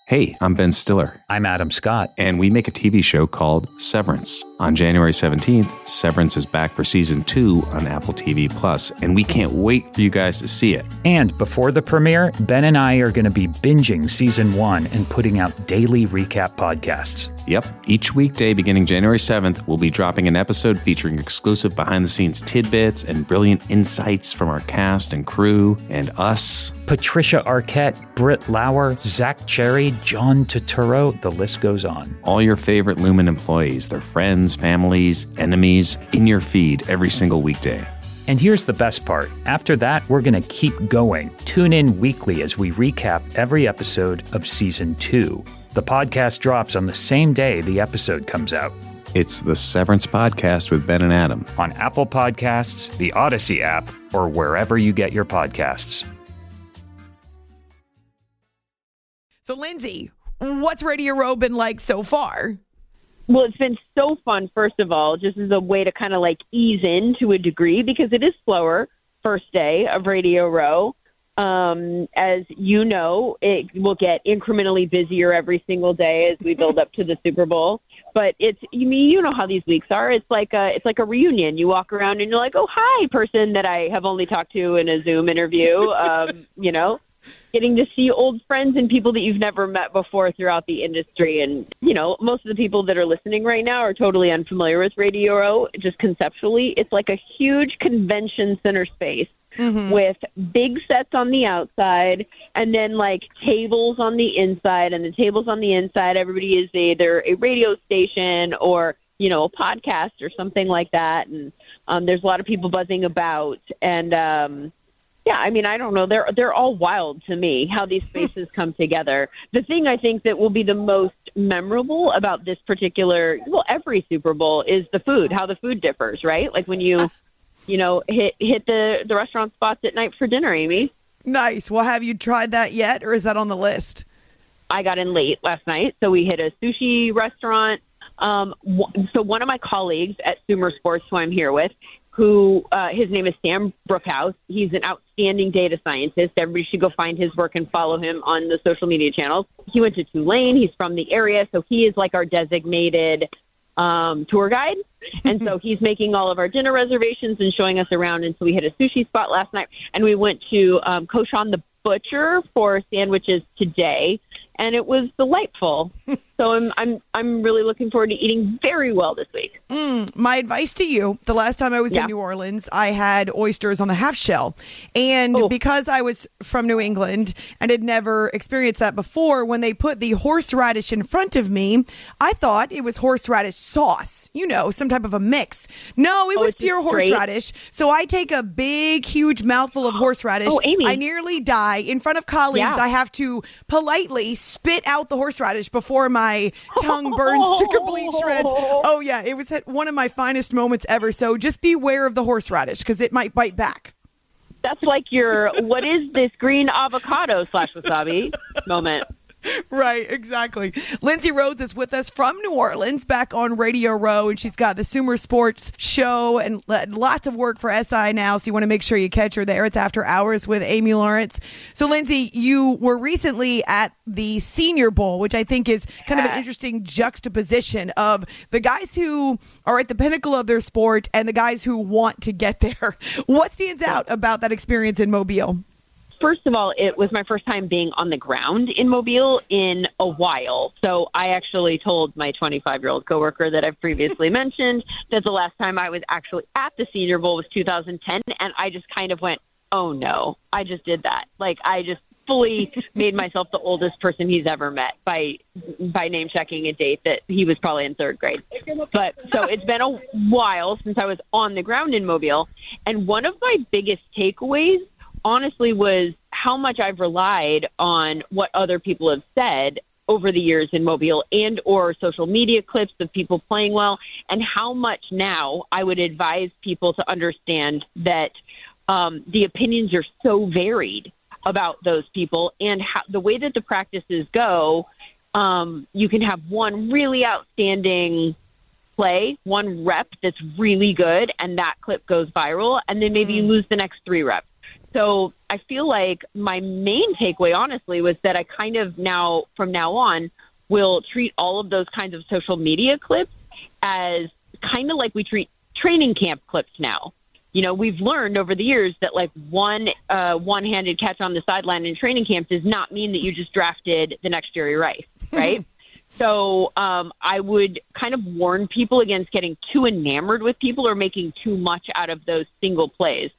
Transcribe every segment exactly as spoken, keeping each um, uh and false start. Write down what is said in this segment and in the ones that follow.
Hey, I'm Ben Stiller. I'm Adam Scott. And we make a T V show called Severance. On January seventeenth, Severance is back for season two on Apple T V Plus, and we can't wait for you guys to see it. And before the premiere, Ben and I are going to be binging season one and putting out daily recap podcasts. Yep. Each weekday beginning January seventh, we'll be dropping an episode featuring exclusive behind-the-scenes tidbits and brilliant insights from our cast and crew and us. Patricia Arquette, Britt Lauer, Zach Cherry, John Turturro, the list goes on. All your favorite Lumen employees, their friends, families, enemies, in your feed every single weekday. And here's the best part. After that, we're going to keep going. Tune in weekly as we recap every episode of season two. The podcast drops on the same day the episode comes out. It's the Severance Podcast with Ben and Adam. On Apple Podcasts, the Odyssey app, or wherever you get your podcasts. So, Lindsay, what's Radio Row been like so far? Well, it's been so fun, first of all, just as a way to kind of like ease in to a degree, because it is slower first day of Radio Row. Um, as you know, it will get incrementally busier every single day as we build up to the Super Bowl. But it's, you mean, you know how these weeks are. It's like a, it's like a reunion. You walk around and you're like, oh, hi, person that I have only talked to in a Zoom interview, um, you know. Getting to see old friends and people that you've never met before throughout the industry. And, you know, most of the people that are listening right now are totally unfamiliar with Radio Row. Just conceptually, it's like a huge convention center space mm-hmm. with big sets on the outside and then like tables on the inside. And the tables on the inside, everybody is either a radio station or, you know, a podcast or something like that. And um, there's a lot of people buzzing about. And, um, yeah, I mean, I don't know. They're they're all wild to me, how these spaces come together. The thing I think that will be the most memorable about this particular, well, every Super Bowl is the food, how the food differs, right? Like when you, you know, hit hit the, the restaurant spots at night for dinner, Amy. Nice. Well, have you tried that yet, or is that on the list? I got in late last night, so we hit a sushi restaurant. Um, so one of my colleagues at Sumer Sports, who I'm here with, who uh, his name is Sam Brookhouse. He's an outstanding data scientist. Everybody should go find his work and follow him on the social media channels. He went to Tulane. He's from the area, so he is like our designated um, tour guide. And so he's making all of our dinner reservations and showing us around. And so we hit a sushi spot last night, and we went to um, Koshan the Butcher for sandwiches today, and it was delightful. So I'm I'm I'm really looking forward to eating very well this week. Mm, my advice to you, the last time I was yeah. in New Orleans, I had oysters on the half shell. And oh. because I was from New England and had never experienced that before, when they put the horseradish in front of me, I thought it was horseradish sauce, you know, some type of a mix. No, it oh, was pure horseradish. So I take a big, huge mouthful of horseradish. Oh, Amy. I nearly die. In front of colleagues, yeah. I have to politely spit out the horseradish before my tongue burns to complete shreds. Oh, yeah, it was one of my finest moments ever. So just beware of the horseradish because it might bite back. That's like your, what is this green avocado slash wasabi moment. Right, exactly. Lindsay Rhodes is with us from New Orleans, back on Radio Row, and she's got the Sumer Sports show and lots of work for S I now, so you want to make sure you catch her there. It's After Hours with Amy Lawrence. So, Lindsay, you were recently at the Senior Bowl, which I think is kind of an interesting juxtaposition of the guys who are at the pinnacle of their sport and the guys who want to get there. What stands out about that experience in Mobile? First of all, it was my first time being on the ground in Mobile in a while. So I actually told my twenty-five-year-old coworker that I've previously mentioned that the last time I was actually at the Senior Bowl was two thousand ten. And I just kind of went, oh, no, I just did that. Like, I just fully made myself the oldest person he's ever met by by name checking a date that he was probably in third grade. But so it's been a while since I was on the ground in Mobile. And one of my biggest takeaways honestly was how much I've relied on what other people have said over the years in Mobile and or social media clips of people playing well, and how much now I would advise people to understand that um, the opinions are so varied about those people, and how, the way that the practices go, um, you can have one really outstanding play, one rep that's really good, and that clip goes viral, and then maybe mm. you lose the next three reps. So I feel like my main takeaway, honestly, was that I kind of now, from now on, will treat all of those kinds of social media clips as kind of like we treat training camp clips now. You know, we've learned over the years that like one uh, one-handed catch on the sideline in training camp does not mean that you just drafted the next Jerry Rice, right? So um, I would kind of warn people against getting too enamored with people or making too much out of those single plays.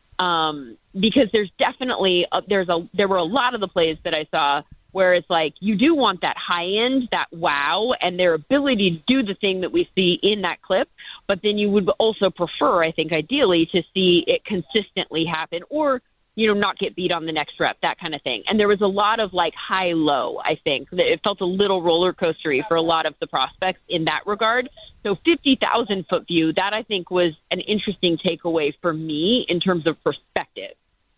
Um, because there's definitely, a, there's a, there were a lot of the plays that I saw where it's like, you do want that high end, that wow, and their ability to do the thing that we see in that clip. But then you would also prefer, I think, ideally to see it consistently happen or, you know, not get beat on the next rep, that kind of thing. And there was a lot of like high low, I think. It felt a little roller coastery for a lot of the prospects in that regard. So fifty thousand foot view, that I think was an interesting takeaway for me in terms of perspective.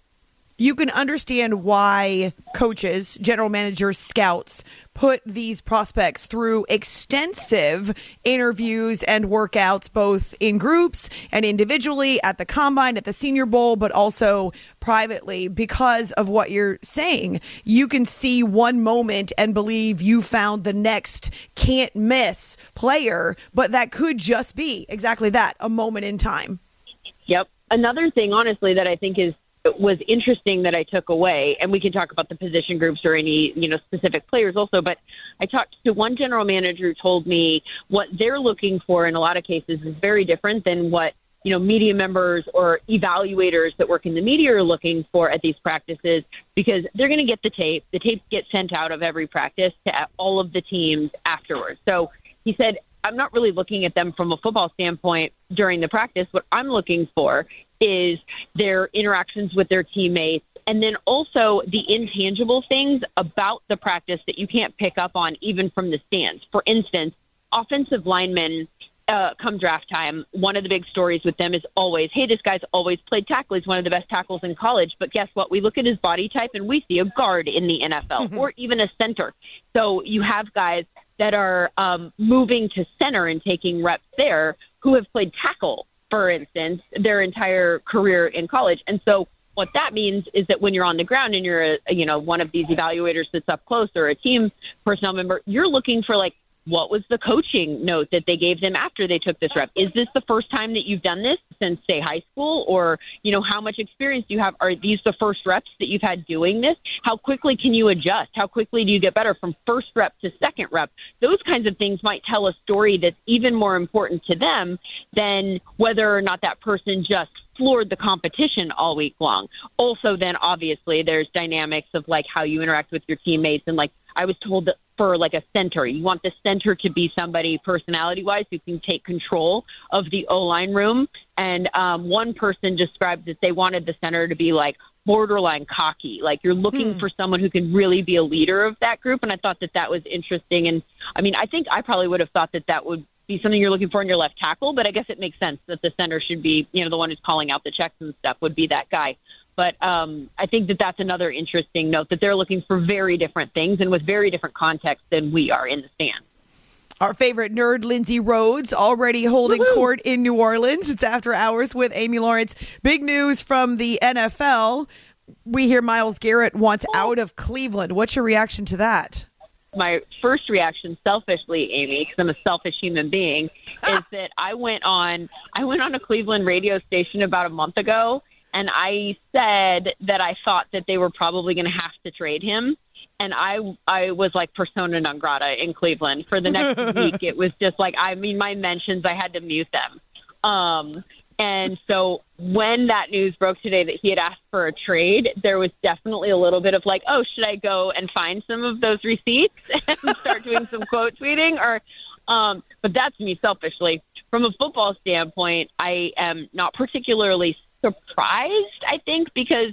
You can understand why coaches, general managers, scouts put these prospects through extensive interviews and workouts, both in groups and individually at the combine, at the Senior Bowl, but also privately because of what you're saying. You can see one moment and believe you found the next can't miss player, but that could just be exactly that, a moment in time. Yep. Another thing, honestly, that I think is was interesting that I took away, and we can talk about the position groups or any, you know, specific players also, but I talked to one general manager who told me what they're looking for in a lot of cases is very different than what, you know, media members or evaluators that work in the media are looking for at these practices, because they're going to get the tape. The tape gets sent out of every practice to all of the teams afterwards. So he said, I'm not really looking at them from a football standpoint during the practice. What I'm looking for is their interactions with their teammates, and then also the intangible things about the practice that you can't pick up on even from the stands. For instance, offensive linemen, uh, come draft time, one of the big stories with them is always, hey, this guy's always played tackle. He's one of the best tackles in college. But guess what? We look at his body type and we see a guard in the N F L or even a center. So you have guys that are um, moving to center and taking reps there who have played tackle, for instance, their entire career in college. And so what that means is that when you're on the ground and you're, a, you know, one of these evaluators that's up close or a team personnel member, you're looking for like, what was the coaching note that they gave them after they took this rep? Is this the first time that you've done this since, say, high school? Or, you know, how much experience do you have? Are these the first reps that you've had doing this? How quickly can you adjust? How quickly do you get better from first rep to second rep? Those kinds of things might tell a story that's even more important to them than whether or not that person just floored the competition all week long. Also, then, obviously, there's dynamics of, like, how you interact with your teammates. And, like, I was told that for like a center, you want the center to be somebody personality-wise who can take control of the O-line room. And um, one person described that they wanted the center to be like borderline cocky. Like you're looking hmm. for someone who can really be a leader of that group. And I thought that that was interesting. And I mean, I think I probably would have thought that that would be something you're looking for in your left tackle, but I guess it makes sense that the center should be, you know, the one who's calling out the checks and stuff would be that guy. But um, I think that that's another interesting note, that they're looking for very different things and with very different context than we are in the stands. Our favorite nerd, Lindsay Rhodes, already holding Woo-hoo. court in New Orleans. It's After Hours with Amy Lawrence. Big news from the N F L. We hear Myles Garrett wants out of Cleveland. What's your reaction to that? My first reaction, selfishly, Amy, because I'm a selfish human being, is that I went on I went on a Cleveland radio station about a month ago, and I said that I thought that they were probably going to have to trade him. And I I was like persona non grata in Cleveland for the next week. It was just like, I mean, my mentions, I had to mute them. Um, and so when that news broke today that he had asked for a trade, there was definitely a little bit of like, oh, should I go and find some of those receipts and start doing some quote tweeting? Or, um, but that's me selfishly. From a football standpoint, I am not particularly surprised, I think, because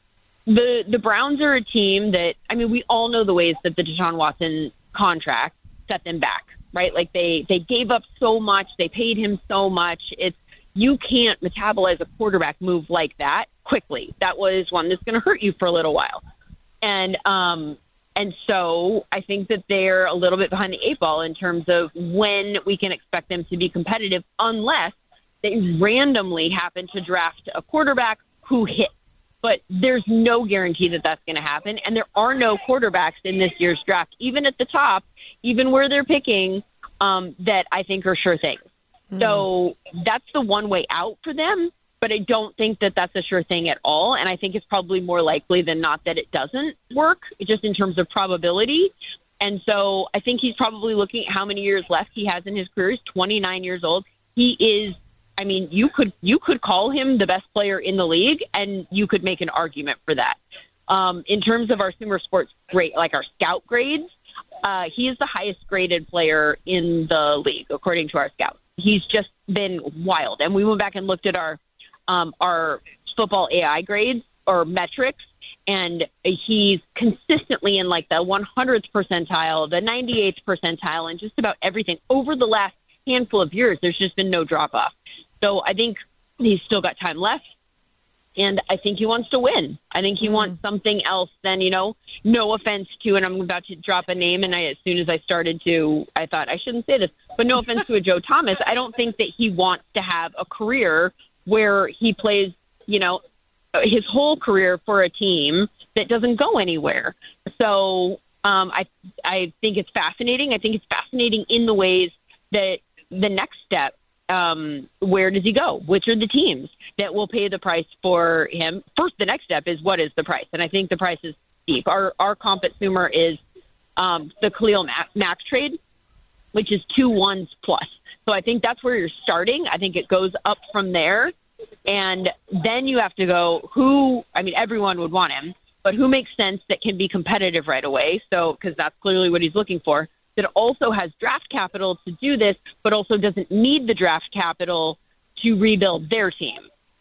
the the Browns are a team that, I mean, we all know the ways that the Deshaun Watson contract set them back, right? Like they, they gave up so much. They paid him so much. It's, you can't metabolize a quarterback move like that quickly. That was one that's going to hurt you for a little while. And, um, and so I think that they're a little bit behind the eight ball in terms of when we can expect them to be competitive, unless they randomly happen to draft a quarterback who hits. but there's no guarantee that that's going to happen. And there are no quarterbacks in this year's draft, even at the top, even where they're picking, um, that I think are sure things. Mm. So that's the one way out for them. But I don't think that that's a sure thing at all. And I think it's probably more likely than not that it doesn't work, just in terms of probability. And so I think he's probably looking at how many years left he has in his career. He's twenty-nine years old. He is, I mean, you could you could call him the best player in the league, and you could make an argument for that. Um, in terms of our Sumer Sports grade, like our scout grades, uh, he is the highest graded player in the league, according to our scouts. He's just been wild. And we went back and looked at our Um, our football A I grades or metrics, and he's consistently in like the one hundredth percentile, the ninety-eighth percentile, and just about everything over the last handful of years. There's just been no drop off. So I think he's still got time left, and I think he wants to win. I think he mm. wants something else than, you know, no offense to, and I'm about to drop a name, and I, as soon as I started to, I thought I shouldn't say this, but no offense to a Joe Thomas, I don't think that he wants to have a career where he plays, you know, his whole career for a team that doesn't go anywhere. So um, I I think it's fascinating. I think it's fascinating in the ways that the next step, um, where does he go? Which are the teams that will pay the price for him? First, the next step is what is the price? And I think the price is steep. Our, our comp at Sumer is um, the Khalil Mack trade, which is two ones plus. So I think that's where you're starting. I think it goes up from there. And then you have to go, who, I mean, everyone would want him, but who makes sense that can be competitive right away? So, because that's clearly what he's looking for, that also has draft capital to do this, but also doesn't need the draft capital to rebuild their team.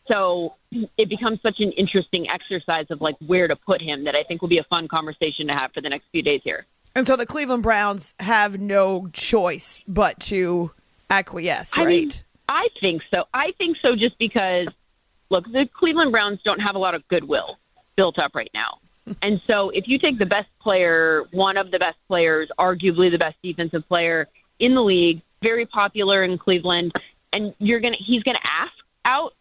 So it becomes such an interesting exercise of like where to put him that I think will be a fun conversation to have for the next few days here. And so the Cleveland Browns have no choice but to acquiesce, right? I mean, I think so. I think so just because, look, the Cleveland Browns don't have a lot of goodwill built up right now. And so if you take the best player, one of the best players, arguably the best defensive player in the league, very popular in Cleveland, and you're gonna he's going to ask out,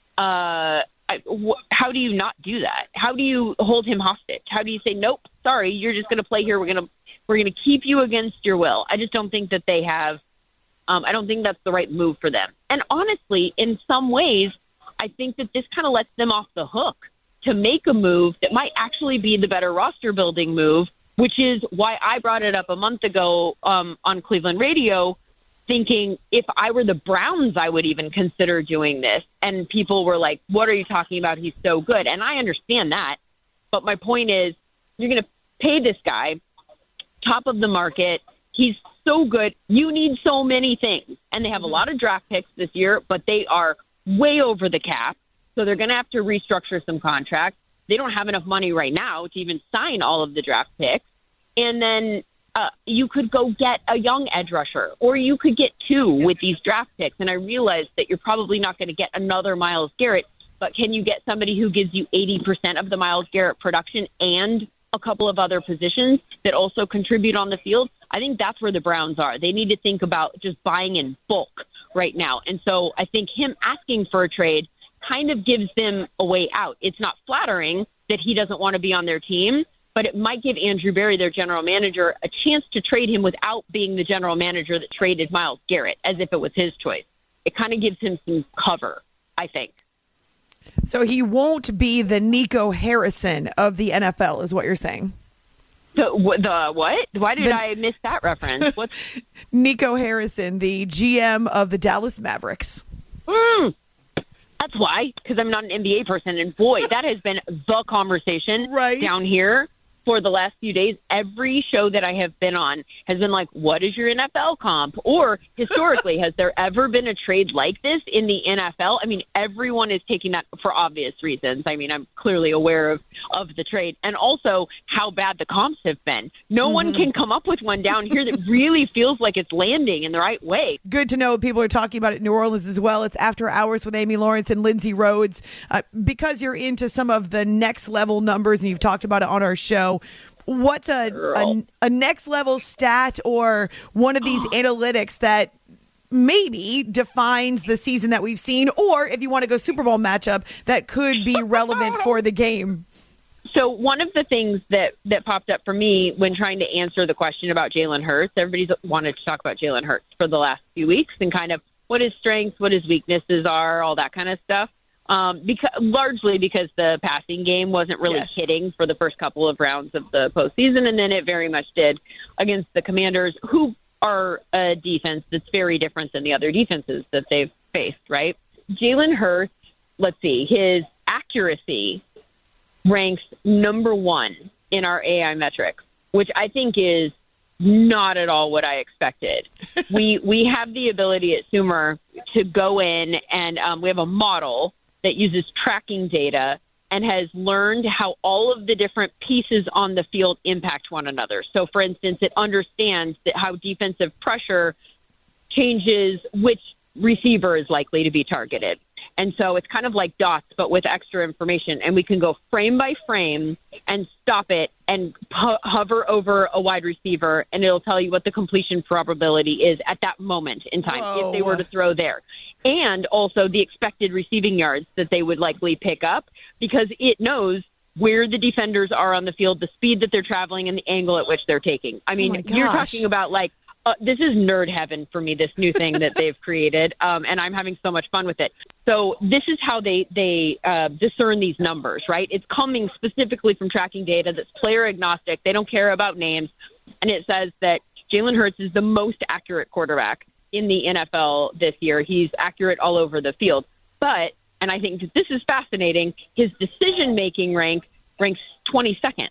uh, how do you not do that? How do you hold him hostage? How do you say, nope, sorry, you're just going to play here. We're going to we're going to keep you against your will. I just don't think that they have um, – I don't think that's the right move for them. And honestly, in some ways, I think that this kind of lets them off the hook to make a move that might actually be the better roster-building move, which is why I brought it up a month ago um, on Cleveland radio, thinking if I were the Browns, I would even consider doing this. And people were like, what are you talking about? He's so good. And I understand that. But my point is, you're going to pay this guy, top of the market. He's so good. You need so many things. And they have a lot of draft picks this year, but they are way over the cap. So they're going to have to restructure some contracts. They don't have enough money right now to even sign all of the draft picks. And then uh, you could go get a young edge rusher, or you could get two with these draft picks. And I realize that you're probably not going to get another Myles Garrett, but can you get somebody who gives you eighty percent of the Myles Garrett production and a couple of other positions that also contribute on the field? I think that's where the Browns are. They need to think about just buying in bulk right now. And so I think him asking for a trade kind of gives them a way out. It's not flattering that he doesn't want to be on their team, but it might give Andrew Berry, their general manager, a chance to trade him without being the general manager that traded Myles Garrett, as if it was his choice. It kind of gives him some cover, I think. So he won't be the Nico Harrison of the N F L, is what you're saying. The, the what? Why did the, I miss that reference? What's Nico Harrison, the G M of the Dallas Mavericks? Mm, that's why, because I'm not an N B A person. And boy, that has been the conversation right down here for the last few days. Every show that I have been on has been like, what is your N F L comp? Or historically, has there ever been a trade like this in the N F L? I mean, everyone is taking that for obvious reasons. I mean, I'm clearly aware of, of the trade, and also how bad the comps have been. No mm-hmm. one can come up with one down here that really feels like it's landing in the right way. Good to know people are talking about it in New Orleans as well. It's After Hours with Amy Lawrence and Lindsay Rhodes. Uh, because you're into some of the next level numbers and you've talked about it on our show, what's a, a, a next level stat or one of these analytics that maybe defines the season that we've seen, or if you want to go Super Bowl matchup, that could be relevant for the game. So one of the things that, that popped up for me when trying to answer the question about Jalen Hurts, everybody's wanted to talk about Jalen Hurts for the last few weeks and kind of what his strengths, what his weaknesses are, all that kind of stuff. Um, because largely because the passing game wasn't really yes. hitting for the first couple of rounds of the postseason, and then it very much did against the Commanders, who are a defense that's very different than the other defenses that they've faced, right? Jalen Hurts, let's see, his accuracy ranks number one in our A I metrics, which I think is not at all what I expected. we we have the ability at Sumer to go in and um, we have a model that uses tracking data and has learned how all of the different pieces on the field impact one another. So, for instance, it understands that how defensive pressure changes which receiver is likely to be targeted. And so it's kind of like dots, but with extra information. And we can go frame by frame and stop it and ho- hover over a wide receiver, and it'll tell you what the completion probability is at that moment in time Whoa. if they were to throw there. And also the expected receiving yards that they would likely pick up, because it knows where the defenders are on the field, the speed that they're traveling, and the angle at which they're taking. I mean, Oh my you're gosh. talking about like, Uh, this is nerd heaven for me, this new thing that they've created, um, and I'm having so much fun with it. So this is how they, they uh, discern these numbers, right? It's coming specifically from tracking data that's player agnostic. They don't care about names. And it says that Jalen Hurts is the most accurate quarterback in the N F L this year. He's accurate all over the field. But, and I think that this is fascinating, his decision-making rank ranks twenty-second.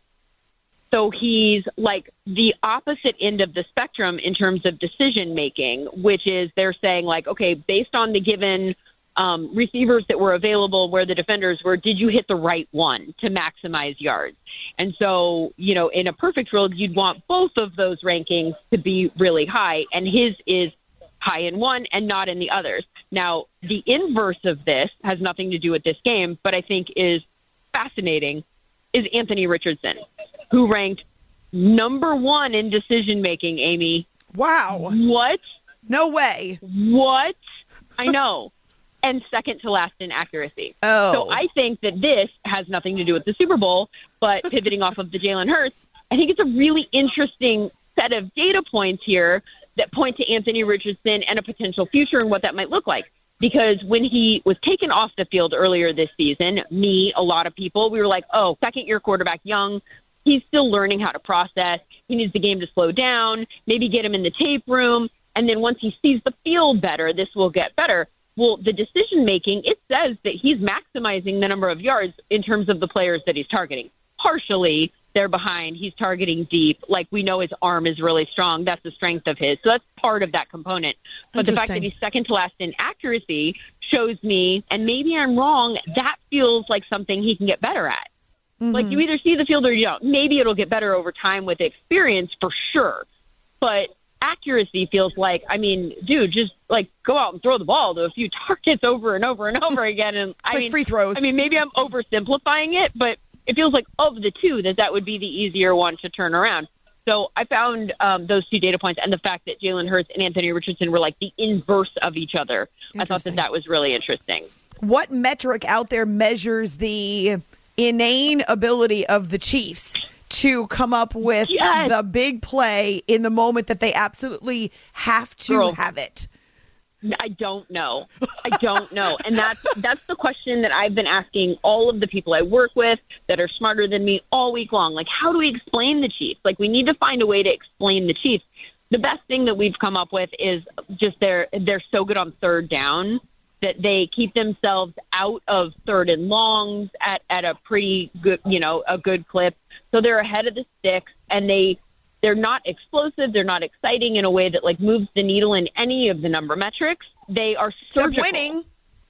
So he's like the opposite end of the spectrum in terms of decision making, which is they're saying like, okay, based on the given um, receivers that were available where the defenders were, did you hit the right one to maximize yards? And so, you know, in a perfect world, you'd want both of those rankings to be really high. And his is high in one and not in the others. Now, the inverse of this has nothing to do with this game, but I think is fascinating, is Anthony Richardson, who ranked number one in decision-making, Amy. Wow. What? No way. What? I know. And second to last in accuracy. Oh. So I think that this has nothing to do with the Super Bowl, but pivoting off of the Jalen Hurts, I think it's a really interesting set of data points here that point to Anthony Richardson and a potential future and what that might look like. Because when he was taken off the field earlier this season, me, a lot of people, we were like, oh, second-year quarterback, young, he's still learning how to process. He needs the game to slow down, maybe get him in the tape room. And then once he sees the field better, this will get better. Well, the decision-making, it says that he's maximizing the number of yards in terms of the players that he's targeting. Partially, they're behind. He's targeting deep. Like, we know his arm is really strong. That's the strength of his. So that's part of that component. But the fact that he's second to last in accuracy shows me, and maybe I'm wrong, that feels like something he can get better at. Mm-hmm. Like, you either see the field or you don't. Maybe it'll get better over time with experience for sure. But accuracy feels like, I mean, dude, just like go out and throw the ball to a few targets over and over and over again. And it's I like mean, free throws. I mean, maybe I'm oversimplifying it, but it feels like of the two that that would be the easier one to turn around. So I found um, those two data points and the fact that Jalen Hurts and Anthony Richardson were like the inverse of each other. I thought that that was really interesting. What metric out there measures the inane ability of the Chiefs to come up with yes. the big play in the moment that they absolutely have to Girl. have it? I don't know. I don't know. And that's that's the question that I've been asking all of the people I work with that are smarter than me all week long. Like, how do we explain the Chiefs? Like, we need to find a way to explain the Chiefs. The best thing that we've come up with is just they're they're so good on third down that they keep themselves out of third and longs at, at a pretty good, you know, a good clip. So they're ahead of the sticks, and they They're not explosive. They're not exciting in a way that like moves the needle in any of the number metrics. They are surgical. Except winning.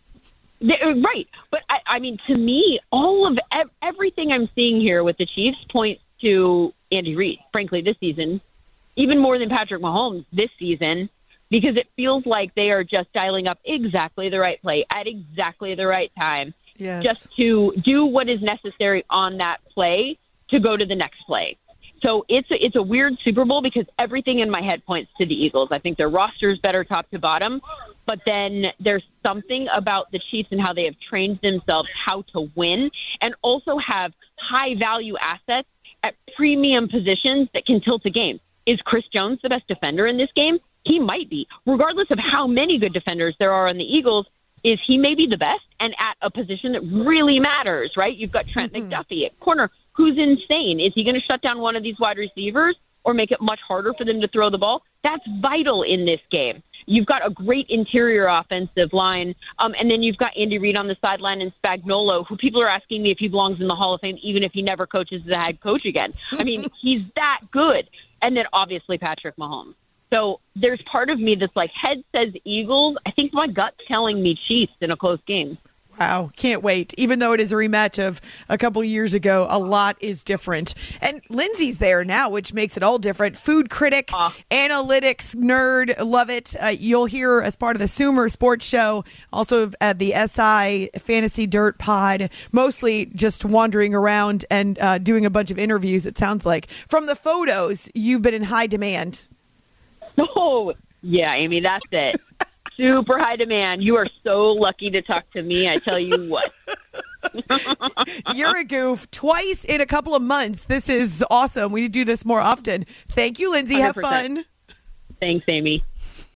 They, right. But I, I mean, to me, all of ev- everything I'm seeing here with the Chiefs points to Andy Reid, frankly, this season, even more than Patrick Mahomes this season, because it feels like they are just dialing up exactly the right play at exactly the right time, yes. just to do what is necessary on that play to go to the next play. So it's a, it's a weird Super Bowl because everything in my head points to the Eagles. I think their roster is better top to bottom, but then there's something about the Chiefs and how they have trained themselves how to win and also have high-value assets at premium positions that can tilt a game. Is Chris Jones the best defender in this game? He might be. Regardless of how many good defenders there are on the Eagles, is he maybe the best and at a position that really matters, right? You've got Trent mm-hmm. McDuffie at corner, who's insane. Is he going to shut down one of these wide receivers or make it much harder for them to throw the ball? That's vital in this game. You've got a great interior offensive line, um, and then you've got Andy Reid on the sideline and Spagnuolo, who people are asking me if he belongs in the Hall of Fame, even if he never coaches as a head coach again. I mean, he's that good. And then obviously Patrick Mahomes. So there's part of me that's like, head says Eagles. I think my gut's telling me Chiefs in a close game. Wow, can't wait. Even though it is a rematch of a couple years ago, a lot is different. And Lindsay's there now, which makes it all different. Food critic, uh, analytics nerd, love it. Uh, you'll hear as part of the Sumer Sports Show, also at the S I Fantasy Dirt Pod, mostly just wandering around and uh, doing a bunch of interviews, it sounds like. From the photos, you've been in high demand. Oh, yeah, Amy, that's it. Super high demand. You are so lucky to talk to me. I tell you what. You're a goof. Twice in a couple of months. This is awesome. We need to do this more often. Thank you, Lindsay. one hundred percent. Have fun. Thanks, Amy.